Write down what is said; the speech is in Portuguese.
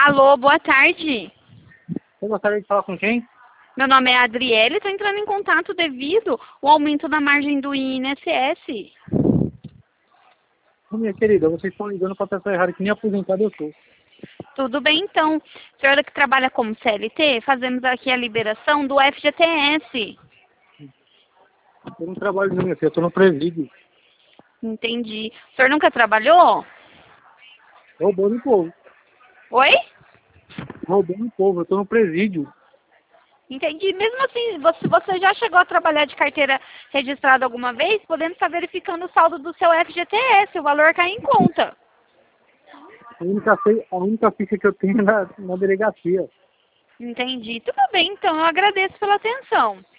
Alô, boa tarde. Eu gostaria de falar com quem? Meu nome é Adriele, estou entrando em contato devido ao aumento da margem do INSS. Ô, minha querida, vocês estão ligando para a pessoa errada, que nem aposentado eu sou. Tudo bem, então. Senhora que trabalha como CLT, fazemos aqui a liberação do FGTS. Eu não trabalho não, minha filha, eu estou no presídio. Entendi. O senhor nunca trabalhou? Roubando o povo. Oi? Roubando o povo, eu estou no presídio. Entendi. Mesmo assim, você já chegou a trabalhar de carteira registrada alguma vez? Podemos estar verificando o saldo do seu FGTS, o valor cai em conta. A única ficha que eu tenho é na delegacia. Entendi. Tudo bem, então. Eu agradeço pela atenção.